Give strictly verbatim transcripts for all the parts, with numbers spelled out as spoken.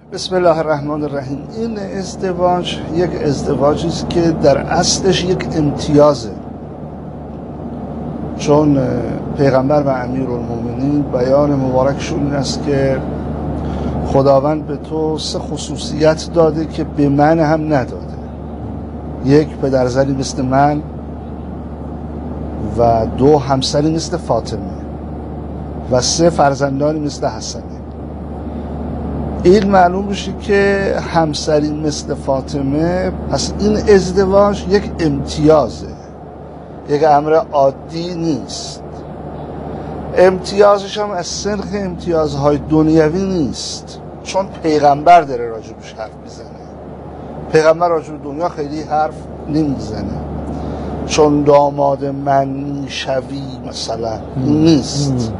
بسم الله الرحمن الرحیم. این ازدواج یک ازدواجی است که در اصلش یک امتیازه، چون پیغمبر و امیرالمومنین بیان مبارکشون این است که خداوند به تو سه خصوصیت داده که به من هم نداده. یک، پدرزنی مثل من، و دو، همسری مثل فاطمه، و سه، فرزندانی مثل حسنه. این معلوم بشه که همسری مثل فاطمه، پس این ازدواج یک امتیازه، یک امر عادی نیست. امتیازش هم از سنخ امتیازهای دنیوی نیست، چون پیغمبر داره راجبش حرف میزنه. پیغمبر راجب دنیا خیلی حرف نمیزنه، چون داماد من میشوی مثلا نیست.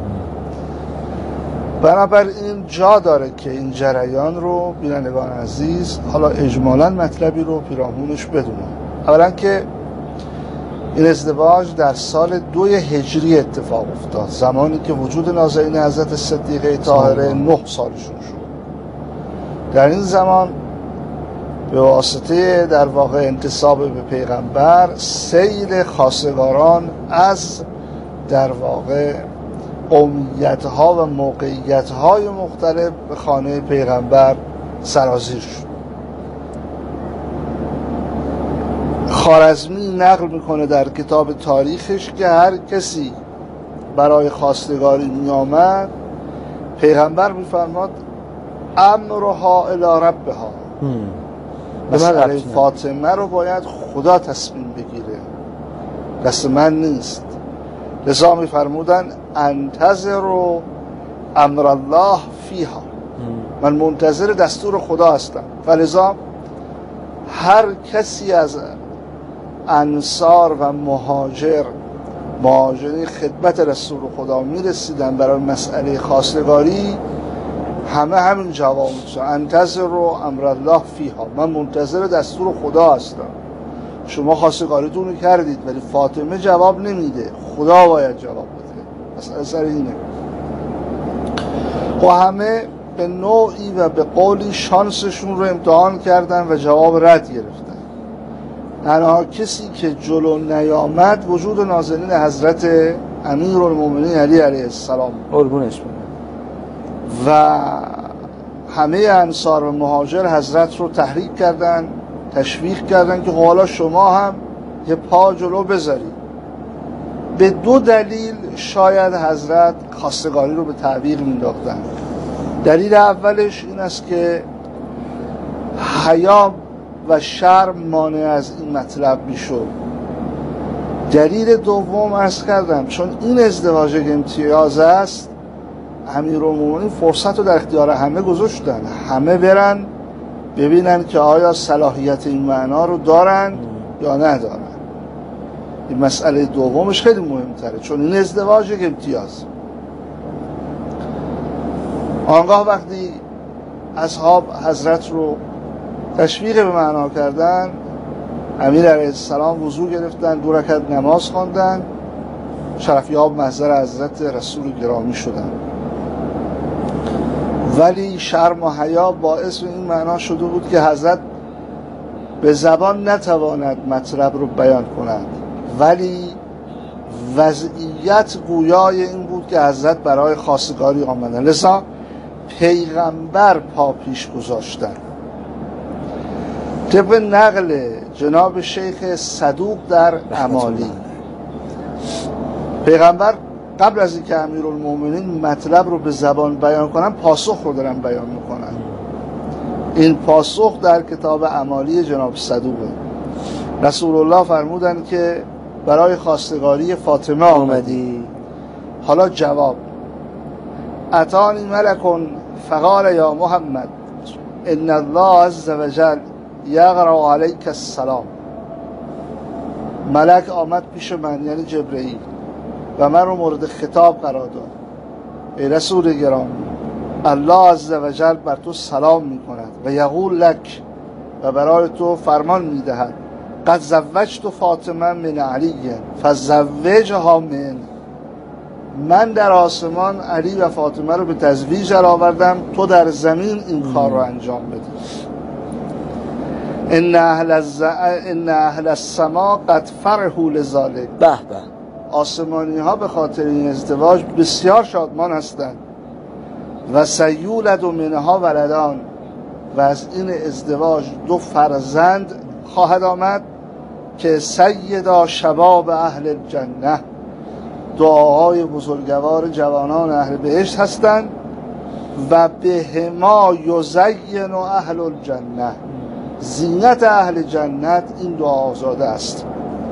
بنابراین جا داره که این جریان رو بینندگان عزیز حالا اجمالاً مطلبی رو پیرامونش بدونن. اولا که این ازدواج در سال دوی هجری اتفاق افتاد، زمانی که وجود نازنین حضرت صدیقه طاهره نه سالشون شد. در این زمان به واسطه در واقع انتساب به پیغمبر سیل خواستگاران از در واقع قومیت‌ها و موقعیت‌های مختلف به خانه پیغمبر سرازیر شد. خوارزمی نقل میکنه در کتاب تاریخش که هر کسی برای خواستگاری می آمد، پیغمبر میفرماد امرها الی ربها، مسئله فاطمه رو باید خدا تصمیم بگیره، دست من نیست. لذا میفرمودن انتظر امر الله فیها، من منتظر دستور خدا هستم. فلذا هر کسی از انصار و مهاجر مهاجرین خدمت رسول خدا میرسیدن برای مسئله خواستگاری، همه همین جواب میدن انتظر امر الله فیها، من منتظر دستور خدا هستم. شما خواستگاریتون رو کردید ولی فاطمه جواب نمیده، خدا باید جواب بده. مسئله سر اینه. و همه به نوعی و به قولی شانسشون رو امتحان کردن و جواب رد گرفتن. تنها کسی که جلو نیامد وجود نازنین حضرت امیرالمومنین علی علیه السلام قربونش برم. و همه انصار و مهاجر حضرت رو تحریک کردن، تشویق کردن که حالا شما هم یه پا جلو بذارید. به دو دلیل شاید حضرت خواستگاری رو به تعویق مینداختن. دلیل اولش این است که حیا و شرم مانع از این مطلب میشد. دلیل دوم عرض کردم چون این ازدواج امتیاز است، امیرالمومنین فرصت رو در اختیار همه گذاشتن، همه برن ببینن که آیا صلاحیت این معنا رو دارن یا ندارن. این مسئله دومش خیلی مهمتره، چون این ازدواج یک امتیاز. آنگاه وقتی اصحاب حضرت رو تشویق به معنا کردن، امیر علیه السلام وضو گرفتن، دو رکعت نماز خواندن، شرفیاب محضر حضرت رسول گرامی شدن. ولی شرم و حیا باعث این معنا شده بود که حضرت به زبان نتواند مطلب رو بیان کند، ولی وضعیت گویای این بود که حضرت برای خواستگاری آمدن. لذا پیغمبر پا پیش گذاشتن. طبق نقل جناب شیخ صدوق در اعمالی، پیغمبر قبل از اینکه امیرالمومنین مطلب رو به زبان بیان کنن، پاسخ رو دارن بیان میکنن. این پاسخ در کتاب اعمالی جناب صدوقه. رسول الله فرمودن که برای خواستگاری فاطمه آمدی. حالا جواب: اتانی ملکون فقال یا محمد ان الله عز وجل یقرأ علیک السلام. ملک آمد پیش من، یعنی جبرئیل، و من رو مورد خطاب قرار داد. ای رسول گرامی، الله عز وجل بر تو سلام می کند و یقول لک، و برای تو فرمان می دهد قد زوجت فاطمه من علی فزوجها من. من در آسمان علی و فاطمه رو به تزویج آوردم، تو در زمین این کار رو انجام بدی. ان اهل الز... ان اهل السما قد فرحوا لذلک. به به. آسمانی ها به خاطر این ازدواج بسیار شادمان هستند. و سیولد منها ولدان، و از این ازدواج دو فرزند خواهد آمد که سیدا شباب اهل الجنه، دعاهای بزرگوار جوانان اهل بهشت هستند. و بهما یزین اهل الجنه، زینت اهل جنت این دو آزاده است.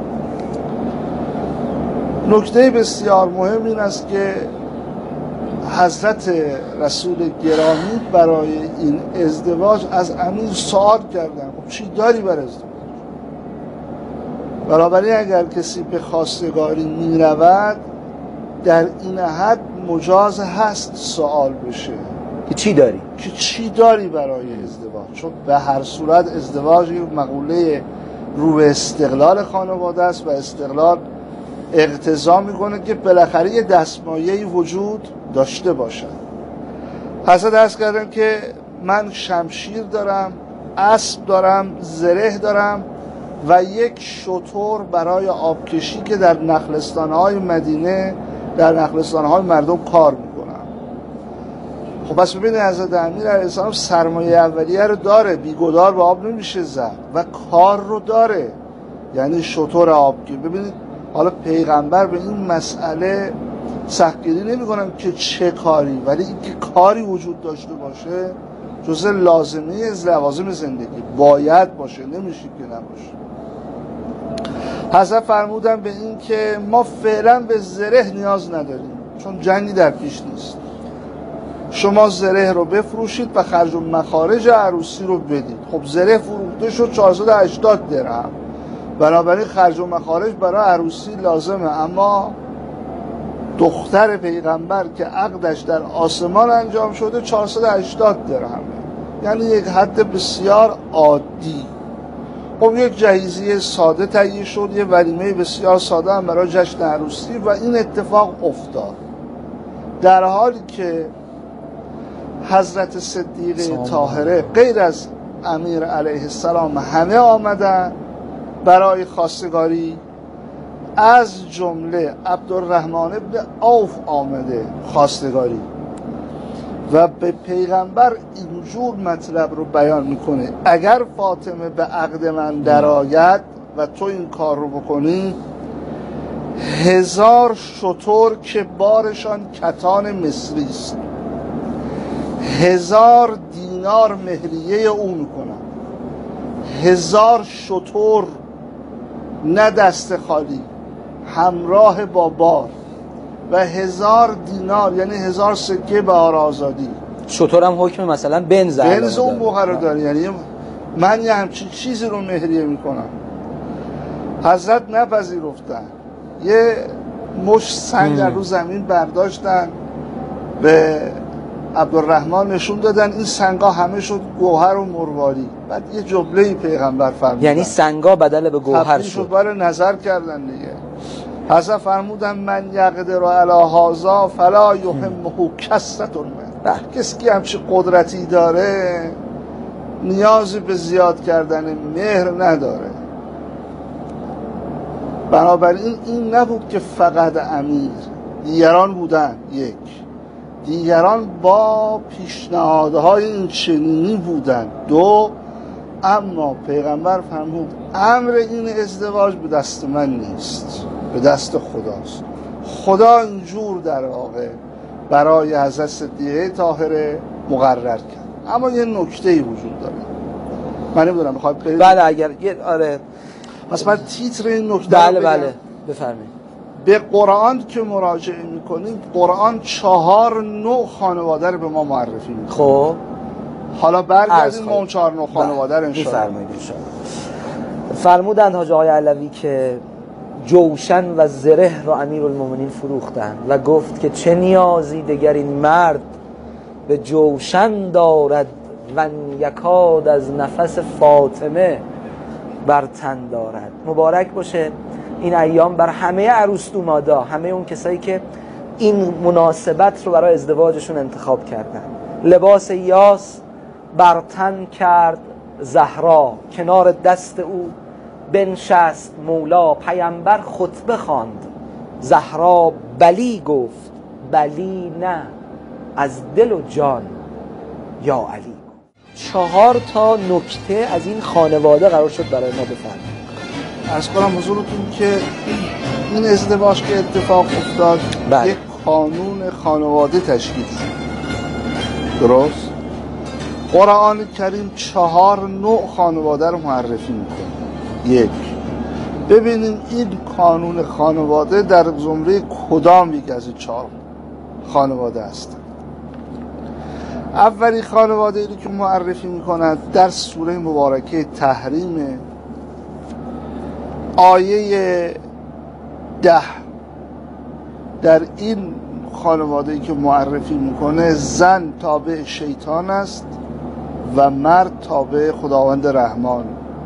نکته بسیار مهم این است که حضرت رسول گرامی برای این ازدواج از امیر سوال کردن خب چی داری بر ازدواج؟ بنابراین اگر کسی به خواستگاری می رود در این حد مجاز هست سوال بشه که چی داری؟ که چی داری برای ازدواج؟ چون به هر صورت ازدواج یک مقوله رو به استقلال خانواده است و استقلال اقتضا میکنه که بالاخره یه دستمایه‌ای وجود داشته باشد. حضرت عرض کردن که من شمشیر دارم، اسب دارم، زره دارم و یک شتر برای آبکشی که در نخلستان‌های مدینه، در نخلستان‌های مردم کار میکنم. خب پس ببینید حضرت امیر علیه السلام سرمایه اولیه رو داره، بیگدار به آب نمیشه زد و کار رو داره، یعنی شتر آبکشی. ببینید حالا پیغمبر به این مسئله سختگیری نمی کنم که چه کاری، ولی اینکه کاری وجود داشته باشه جزء لازمه از لوازم زندگی باید باشه، نمیشه که نباشه. حضرت فرمودن به این که ما فعلا به زره نیاز نداریم چون جنگی در پیش نیست، شما زره رو بفروشید و خرج و مخارج عروسی رو بدید. خب زره فروخته شد چهارصد و هشتاد درهم، بنابراین خرج و مخارج برای عروسی لازمه. اما دختر پیغمبر که عقدش در آسمان انجام شده چهارصد و هشتاد درهمه، یعنی یک حد بسیار عادی. خب یک جهیزیه ساده تهیه شد، یه ولیمه بسیار ساده هم برای جشن عروسی و این اتفاق افتاد، در حالی که حضرت صدیقه طاهره غیر از امیر علیه السلام همه آمدن برای خواستگاری، از جمله عبدالرحمن ابن عوف آمده خواستگاری و به پیغمبر اینجور مطلب رو بیان میکنه اگر فاطمه به عقد من درآید و تو این کار رو بکنی، هزار شتر که بارشان کتان مصری است، هزار دینار مهریه او میکنم، هزار شتر نه دست خالی همراه با بار و هزار دینار یعنی هزار سکه بهار آزادی. شتر هم حکم مثلا بنز بنز اون موقع رو داره، یعنی من یه همچین چیزی رو مهریه میکنم. حضرت نپذیرفتن، یه مش سنگ رو زمین برداشتن به عبدالرحمن نشون دادن، این سنگا همه شد گوهر و مرواری. بعد یه جمله پیغمبر فرمودن، یعنی سنگا بدل به گوهر شد. برای نظر کردن دیگه. حضرت فرمودن من یقدر علی هذا فلا یهمه کثرة المال. کسی که همچین قدرتی داره نیازی به زیاد کردن مهر نداره. بنابراین این نبود که فقط امیر، دیگران بودن. یک دیگران با پیشنهادهای این چنینی بودن. دو اما پیغمبر فرمود امر این ازدواج به دست من نیست، به دست خداست. خدا اینجور در واقع برای حضرت صدیقه طاهره مقرر کرد. اما یه نکته‌ای وجود داره، من نمیدونم میخواد برید. بله اگر یه آره مثلا تیتر این نکته بله بله بفرمایید. به قرآن که مراجعه میکنیم، قرآن چهار نوع خانواده رو به ما معرفی میکنه. خب حالا برگردیم ما اون چهار نوع خانواده رو انشاءالله بفرمایید. فرمودند حاج آقای علوی که جوشن و زره را امیرالمومنین فروختند و گفت که چه نیازی دگر این مرد به جوشن دارد و یکاد از نفس فاطمه بر تن دارد. مبارک باشه این ایام بر همه عروس دومادا، همه اون کسایی که این مناسبت رو برای ازدواجشون انتخاب کردن. لباس یاس بر تن کرد زهرا، کنار دست او بنشست مولا. پیامبر خطبه خواند، زهرا بلی گفت، بلی نه از دل و جان یا علی. چهار تا نکته از این خانواده قرار شد برای ما بفرمایید. عرض کنم حضورتون که این ازدواج که اتفاق افتاد بله. یک قانون خانواده تشکیل شد. درست؟ قرآن کریم چهار نوع خانواده رو معرفی میکنه. یک، ببینیم این قانون خانواده در زمره کدام یک از چهار خانواده است. اولی خانواده ای که معرفی میکند در سوره مبارکه تحریم آیه ده. در این خانواده ای که معرفی میکنه زن تابع شیطان است و مرد تابع خداوند رحمان.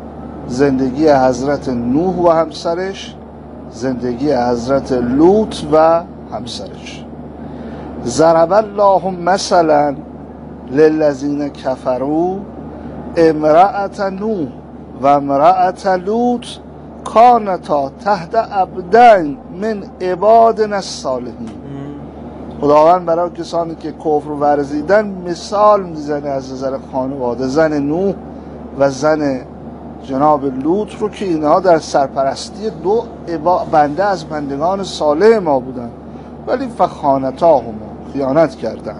زندگی حضرت نوح و همسرش، زندگی حضرت لوط و همسرش. ضرب الله مثلا للذین کفروا امرأة نوح و امرأة لوط کانتا تحت عبدین من عبادنا الصالحین. خداوند برای کسانی که کفر ورزیدن مثال میزنه از نظر خانواده، زن نوح و زن جناب لوط رو که اینها در سرپرستی دو بنده از بندگان صالح ما بودن، ولی فخانتاهما، خیانت کردن.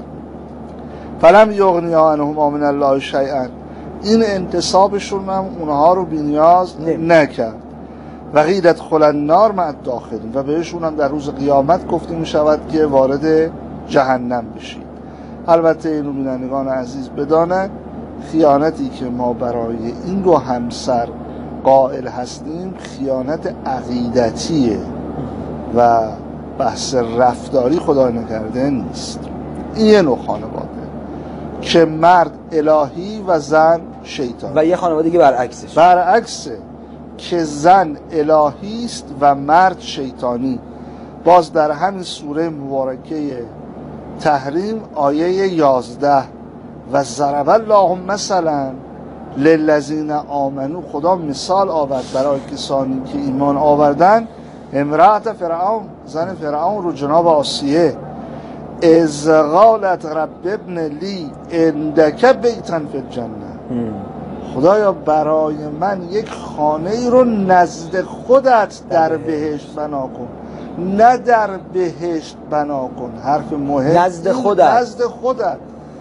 فلم یغنیا عنهما من الله شیئا، این انتصابشون هم اونها رو بی‌نیاز نکرد. و قیل ادخلوا النار مع الداخلین، و بهشون هم در روز قیامت گفته می شود که وارد جهنم بشید. البته اینو بینندگان عزیز بدانند خیانتی که ما برای این دو همسر قائل هستیم خیانت عقیدتیه و بحث رفتاری خدا نکرده نیست. این یه نوع خانواده که مرد الهی و زن شیطان. و یه خانواده که برعکسش برعکسه که زن الهی است و مرد شیطانی. باز در همین سوره مبارکه تحریم آیه یازده و ضرب الله مثلا للذین آمنو، خدا مثال آورد برای کسانی که ایمان آوردن امرأة فرعون، زن فرعون رو، جناب آسیه. اذ قالت رب ابن لی عندک بیتا فی الجنه، خدایا برای من یک خانه ای رو نزد خودت در بهشت بنا کن. نه در بهشت بنا کن، حرف مهم، نزد خودت. نزد خودت.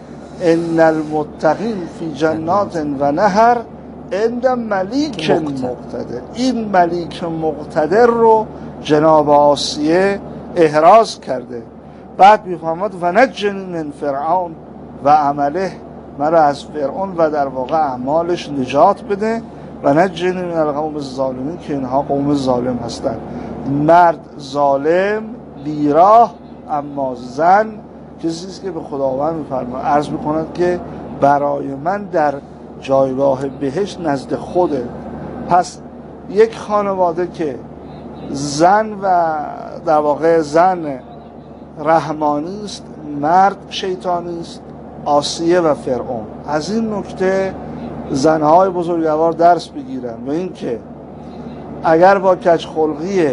ان المتقین فی جنات و نهر عند ملیک مقتدر. این ملیک مقتدر رو جناب آسیه احراز کرده. بعد میفهمد و نجنی من فرعون و عمله، مرا از فرعون و در واقع اعمالش نجات بده. و نجنی من القوم الظالمین، که اینها قوم ظالم هستند. مرد ظالم بیراه، اما زن کسی است که به خداوند میفرماید، عرض میکند که برای من در جایگاه بهشت نزد خوده. پس یک خانواده که زن و در واقع زن رحمانی است، مرد شیطانی است، آسیه و فرعون. از این نکته زنهای بزرگوار درس بگیرن و این که اگر با کجخلقی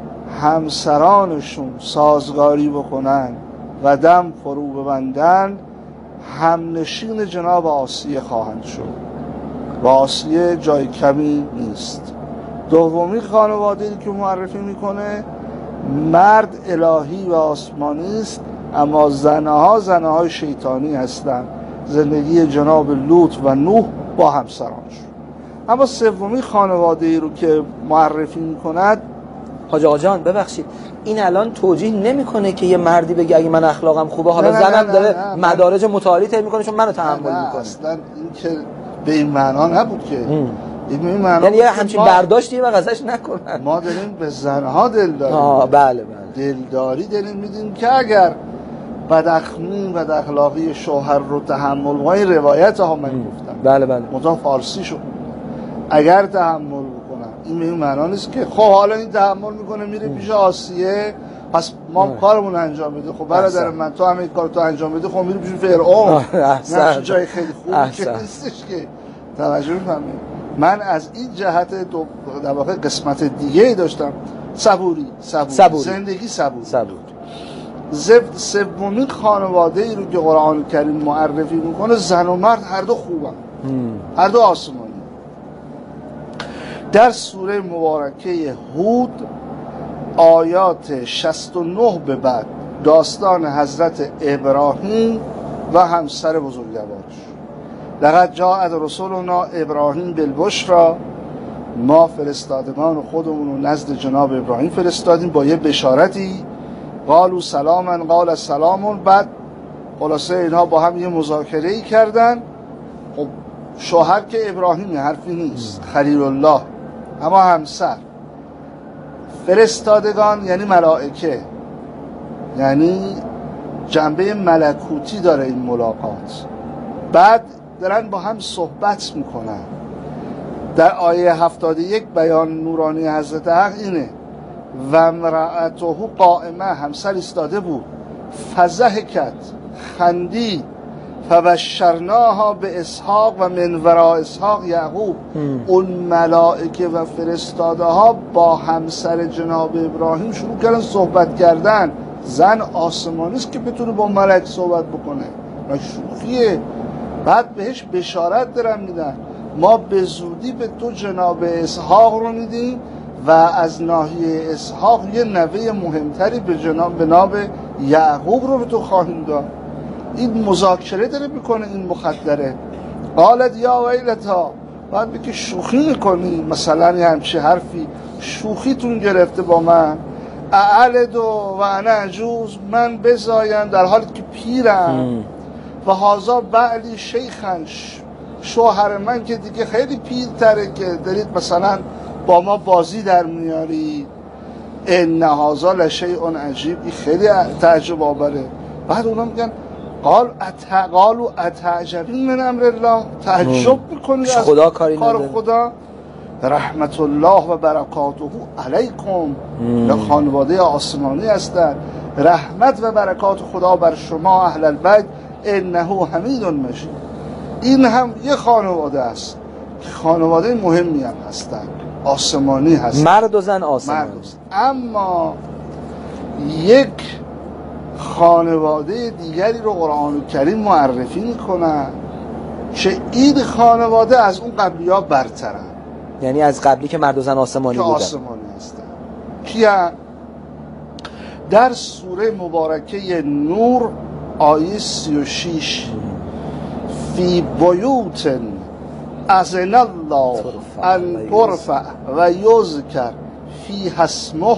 همسرانشون سازگاری بکنن و دم فرو ببندن، همنشین جناب آسیه خواهند شد و آسیه جای کمی نیست. دومی خانواده‌ای که معرفی میکنه مرد الهی و آسمانی است، اما زنها زنهای شیطانی هستند. زندگی جناب لوط و نوح با همسرانشون. اما سومی خانواده‌ای رو که معرفی میکند، حاج آقا جان ببخشید، این الان توجیه نمیکنه که یه مردی بگه اگه من اخلاقم خوبه حالا نه نه زنم نه داره نه نه مدارج متعالی طی میکنه چون منو تحمل نه میکنه. اصلا این که به این معنا نبود که این به این معنا یعنی یه همچین برداشتی و قضاش نکنن. ما داریم به زنها دل داریم. آه بله بله. دلداری داریم میدیم که اگر بداخلاقی بد اخلاقی شوهر رو تحمل کنه، این روایت ها من گفتم بله بله متا فارسی شو اگر تحمل بکنن، این به این معنا نیست که خب حالا این تحمل میکنه میره پیش آسیه پس ما اه. کارمون انجام بده. خب برادر من تو همه کار تو انجام بده، خب میری پیش فرعون، نه جای خیلی خوبی که نیستش که. توجه می‌فهمی؟ من از این جهت دو در واقع قسمت دیگه ای داشتم، صبوری صبوری, صبوری. زندگی صبوری, صبوری. زفت سومین خانواده ای رو که قرآن کریم معرفی میکنه، زن و مرد هر دو خوبن، هر دو آسمانی. در سوره مبارکه هود آیات شصت و نه به بعد داستان حضرت ابراهیم و همسر بزرگوارش. لقد جاءت رسولنا ابراهیم بالبشری، ما فرستادگان خودمون رو نزد جناب ابراهیم فرستادیم با یه بشارتی. قالوا سلاما قال سلام. بعد خلاصه اینها با هم یه مذاکره ای کردن. خب شوهر که ابراهیم حرفی نیست، خلیل الله، اما همسر فرستادگان یعنی ملائکه، یعنی جنبه ملکوتی داره این ملاقات. بعد دارن با هم صحبت میکنن. در آیه هفتاد و یک بیان نورانی حضرت حق اینه و امرأته قائمه، همسر ایستاده بود، فضحکت، خندید، فبشرناها به اسحاق و من وراء اسحاق یعقوب. اون ملائکه و فرستاده ها با همسر جناب ابراهیم شروع کردن صحبت کردن. زن آسمانی است که بتونه با ملک صحبت بکنه، نه شوخیه. بعد بهش بشارت دارن میدن، ما به زودی به تو جناب اسحاق رو میدیم و از ناحیه اسحاق یه نوه مهمتری به جناب به نام یعقوب رو به تو خواهیم داد. این مذاکره داره میکنه این مخدره. قالت یا ویلتا، بعد بگه شوخی میکنی، مثلا یه همچه حرفی، شوخیتون گرفته با من. اعلد و انا عجوز، من بزایم در حالی که پیرم، و هازا بعلی شیخنش، شوهر من که دیگه خیلی پیرتره که دارید مثلا با ما بازی در میاری. ان هازا لشیء عجیب، این خیلی تعجب آوره. بعد اونا میگن قال اتقالوا اتعجبین من امر الله، تعجب میکنی از خدا کاری کار خدا. رحمت الله و برکاته علیکم، به خانواده آسمانی هستند. رحمت و برکات خدا بر شما اهل البیت، انه حمید مجید. این هم یه خانواده است که خانواده مهمی هم هستند، آسمانی هستند، مرد و زن آسمانی. مرد و زن. اما یک خانواده دیگری رو قرآن کریم معرفی میکنن که این خانواده از اون قبلی ها برترن، یعنی از قبلی که مرد و زن آسمانی بودن، آسمانی هستن. کیا؟ در سوره مبارکه نور آیه سی و شش، فی بیوت اذن الله ان ترفع و یذکر فیها اسمه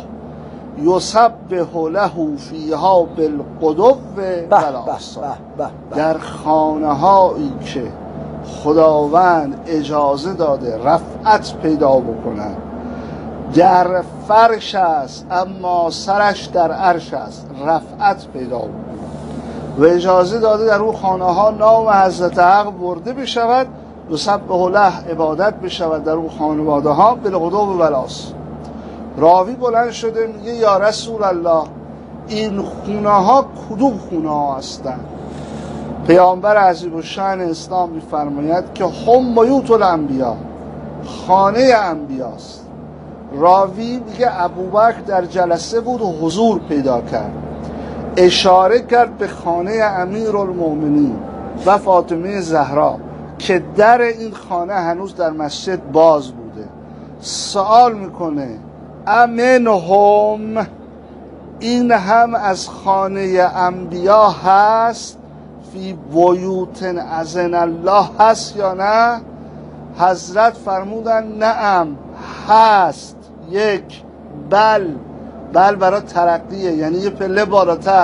یسبح له فیها بالغدو والآصال. در خانه هایی که خداوند اجازه داده رفعت پیدا بکنن، در فرش است اما سرش در عرش است، رفعت پیدا بکنن و اجازه داده در اون خانه ها نام حضرت حق برده بشود، یسبح له، عبادت بشود در اون خانواده ها، بالغدو والآصال. راوی بلند شده میگه یا رسول الله، این خونه ها کدوم خونه ها هستن؟ پیامبر عظیم الشأن اسلام میفرماید که هم بیوت الانبیا، خانه انبیاست. راوی میگه ابوبکر در جلسه بود و حضور پیدا کرد، اشاره کرد به خانه امیرالمومنین و فاطمه زهرا که در این خانه هنوز در مسجد باز بوده. سوال میکنه امنهم، این هم از خانه انبیا هست؟ فی بیوت اذن الله هست یا نه؟ حضرت فرمودن نعم هست. یک، بل، بل برای ترقیه، یعنی یه پله بالاتر.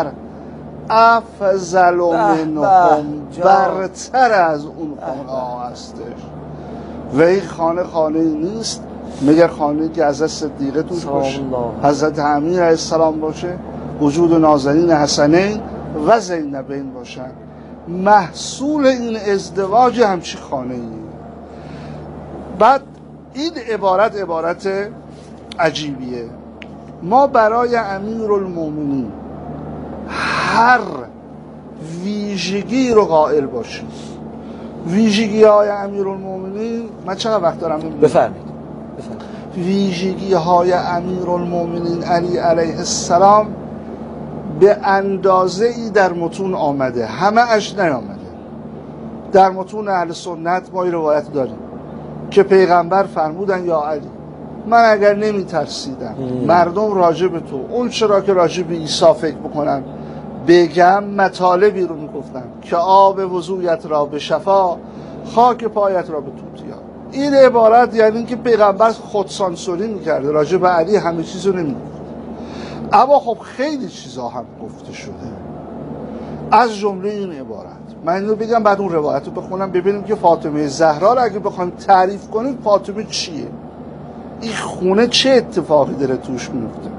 افضل منهم، برتر از اون خانه ها هستش. و این خانه خانه نیست، مگر خانه که حضرت صدیقه توش باشه، حضرت امیر علیه السلام باشه، وجود نازنین حسنین و زینبین باشن. محصول این ازدواج همچی خانه ای. بعد این عبارت عبارت عجیبیه. ما برای امیرالمومنین هر ویژگی رو قائل باشیم. ویژگی های امیرالمومنین، من چقدر وقت دارم بفرمایید بفرمایید. ویژگی های امیرالمومنین علی علیه السلام به اندازه ای در متون آمده، همه اش نیامده. در متون اهل سنت ما این روایت داریم که پیغمبر فرمودن یا علی، من اگر نمی ترسیدم مردم راجع به تو اون چرا که راجع به عیسی فکر بکنن بگم، مطالبی رو میگفتم که آب وضویت را به شفا، خاک پایت را به توتیا. این عبارت یعنی که پیغمبر خودسانسوری میکرده، راجع به علی همه چیز رو نمیگفت. اما خب خیلی چیزا هم گفته شده، از جمله این عبارت. من اینو بگم بعد اون روایت رو بخونم ببینیم که فاطمه زهرا رو اگه بخوایم تعریف کنیم فاطمه چیه، این خونه چه اتفاقی داره توش میفته.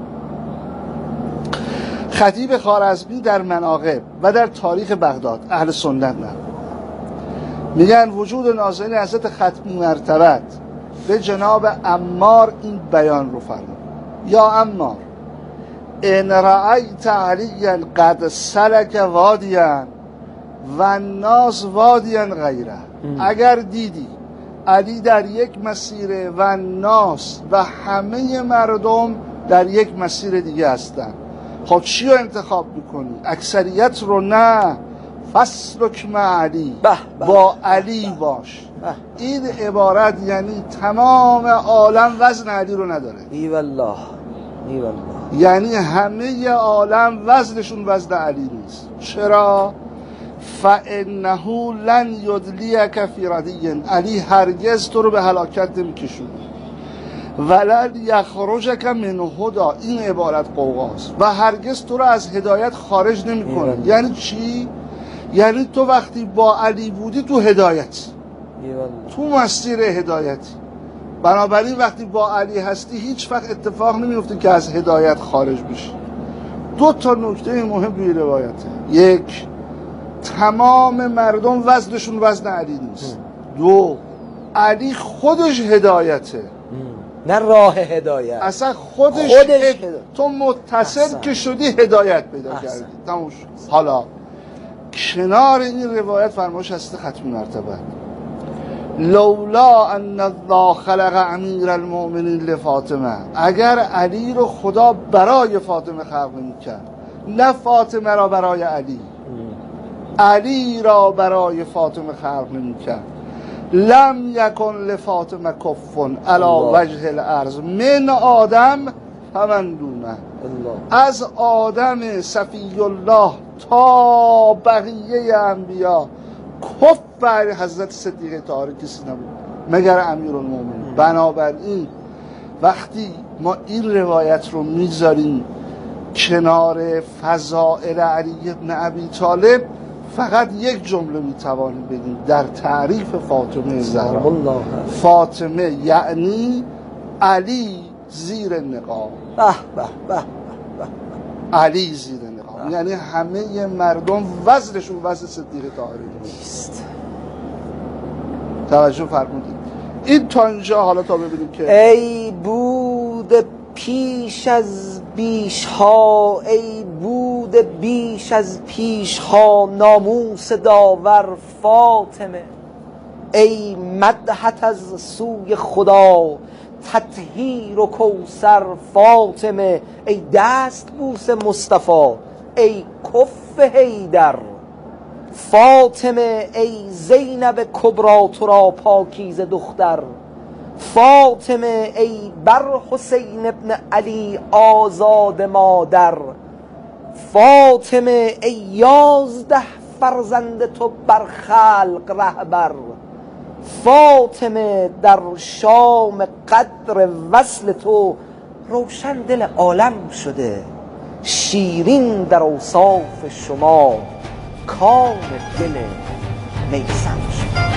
خطیب خوارزمی در مناقب و در تاریخ بغداد اهل سنت نه میگن وجود نازنین حضرت ختمی مرتبت به جناب عمار این بیان رو فرمود: یا عمار، ان رأیت علیا قد سلک وادیا و الناس وادیا غیره، اگر دیدی علی در یک مسیره و الناس و همه مردم در یک مسیر دیگه هستن، خب چی رو انتخاب میکنی؟ اکثریت رو نه، فسلک مع علی، با علی باش. این عبارت یعنی تمام عالم وزن علی رو نداره. ای والله ای والله، یعنی همه عالم وزنشون وزن علی نیست. چرا؟ فانه لن یدلیک فی ردی، علی هرگز تو رو به هلاکت نمیکشونه. ولن یخرجک من هدا، این عبارت قوقاست، و هرگز تو رو از هدایت خارج نمیکنه. یعنی چی؟ یعنی تو وقتی با علی بودی تو هدایت، تو مسیر هدایتی. بنابراین وقتی با علی هستی هیچ وقت اتفاق نمیفته که از هدایت خارج بشی. دو تا نکته مهم توی روایته: یک، تمام مردم وزنشون وزن علی نیست. دو، علی خودش هدایته، نه راه هدایت، اصلا خودش, خودش هد... هدایت. تو متصل که شدی هدایت پیدا کردی. تموم شد. حالا کنار این روایت فرمایش هست ختمی مرتبه: لولا ان الله خلق امیر المؤمنین لفاطمه، اگر علی رو خدا برای فاطمه خلق میکرد، نه فاطمه را برای علی، علی را برای فاطمه خلق میکرد، لم یکن لفاطمه کفن علی وجه الارض من آدم فمن دونه، از آدم صفی الله تا بقیه انبیا کف بر حضرت صدیقه طاهره کسی نبود مگر امیرالمومنین. بنابراین وقتی ما این روایت رو میذاریم کنار فضائل علی بن ابی طالب، فقط یک جمله میتوانیم بگیم در تعریف فاطمه زهرا: فاطمه یعنی علی زیر نقاب. به به به علی زیر نقاب یعنی همه مردم وزنشون وزن صدیقه طاهره نیست. توجه فرمودید؟ این تا اینجا. حالا تا ببینیم که ای بود پیش از بیش ها، ای بود بیش از پیش ها ناموس داور فاطمه، ای مدحت از سوی خدا تطهیر و کوثر فاطمه، ای دست بوس مصطفی، ای کف حیدر فاطمه، ای زینب کبرا تو را پاکیزه دختر فاطمه، ای بر حسین ابن علی آزاد مادر فاطمه، ای یازده فرزند تو بر خلق رهبر فاطمه، در شام قدر وصل تو روشن دل عالم شده، شیرین در اوصاف شما کام دل میسم شده.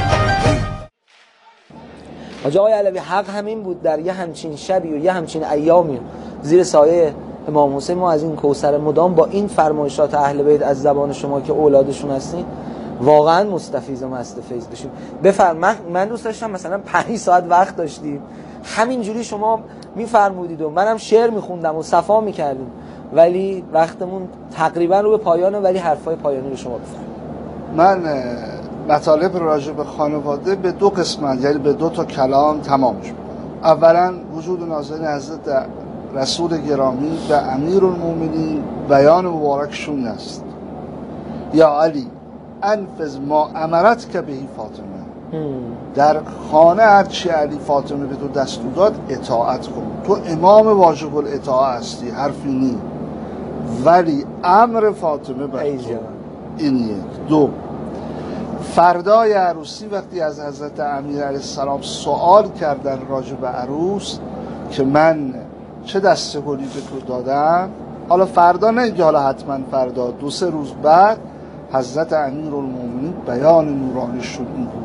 حاج آقای علوی حق همین بود، در یه همچین شبی و یه همچین ایامی زیر سایه امام حسین ما از این کوثر مدام با این فرمایشات اهل بیت از زبان شما که اولادشون هستین واقعا مستفیض و مست فیض بشیم. بفرم. من, من دوست داشتم مثلا پنج ساعت وقت داشتیم همینجوری شما میفرمودید و منم شعر میخوندم و صفا میکردیم، ولی وقتمون تقریبا رو به پایانه، ولی حرفای پایانی رو شما بفرمایید. من مطالب راجع به خانواده به دو قسمت، یعنی به دو تا کلام تمامش میکنم. اولا وجود نازنین حضرت رسول گرامی به امیرالمومنین بیان مبارکشون است: یا علی انفذ ما امرت که بهی فاطمه، در خانه هرچی علی فاطمه به تو دستور داد اطاعت کن. تو امام واجب الاطاعه هستی، حرفی نی، ولی امر فاطمه بر تو. این یک. دو، فردای عروسی وقتی از حضرت امیر علیه السلام سوال کردن راجع به عروس که من چه دسته گلی به تو دادم، حالا فردا نه که حالا حتما فردا، دو سه روز بعد حضرت امیرالمومنین بیان نورانیشون این بود: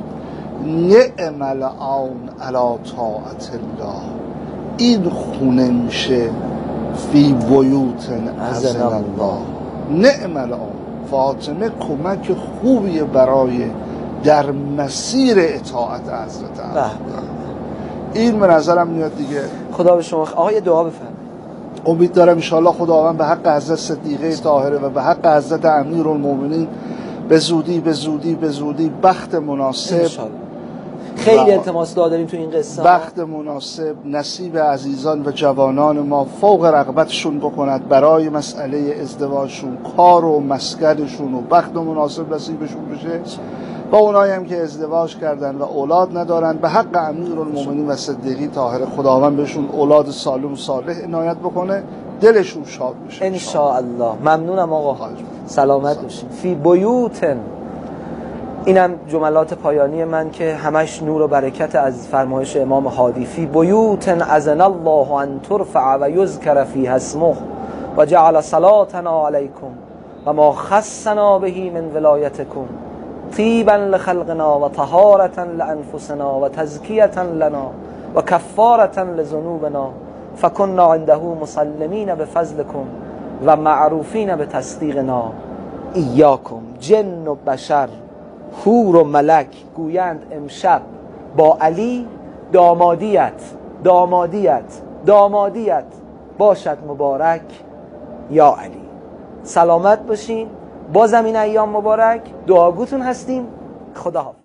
نعم العون علی طاعت الله، این خونه میشه فی بیوت اذن الله. نعم العون، فاطمه کمک خوبیه برای در مسیر اطاعت حضرت علی. این به نظرم میاد دیگه. خدا به شما آقای دعا بفرمایید. امید دارم انشاءالله خداوند به حق حضرت صدیقه طاهره و به حق حضرت امیرالمومنین به زودی به زودی به زودی بخت مناسب انشاءالله. خیلی التماس داریم تو این قصه، بخت مناسب نصیب عزیزان و جوانان ما فوق رغبتشون بکند برای مسئله ازدواجشون، کار و مسکنشون و بخت مناسب نصیبشون بشه. با اونایی هم که ازدواج کردن و اولاد ندارن به حق امیرالمومنین و صدیقه طاهره خداوند بهشون اولاد سالم و صالح عنایت بکنه، دلشون شاد بشه ان شاء الله. ممنونم آقا، سلامت باشین. فی بیوتن، اینم جملات پایانی من که همش نور و برکت از فرمایش امام هادی: فی بیوتن اذن الله ان ترفع و یذکر فیها اسمه و جعل صلاتنا علیکم و ما خصنا به من ولایتکم طیبا لخلقنا و طهارة لانفسنا و تزکیة لنا و کفارة لذنوبنا فکنا عنده مسلمین بفضلکم و معروفین بتصدیقنا. ایاکم جن و بشر، حور و ملک گویند امشب با علی دامادیت دامادیت دامادیت باشد مبارک یا علی. سلامت باشین، بازم این ایام مبارک، دعاگوتون هستیم. خدا حافظ.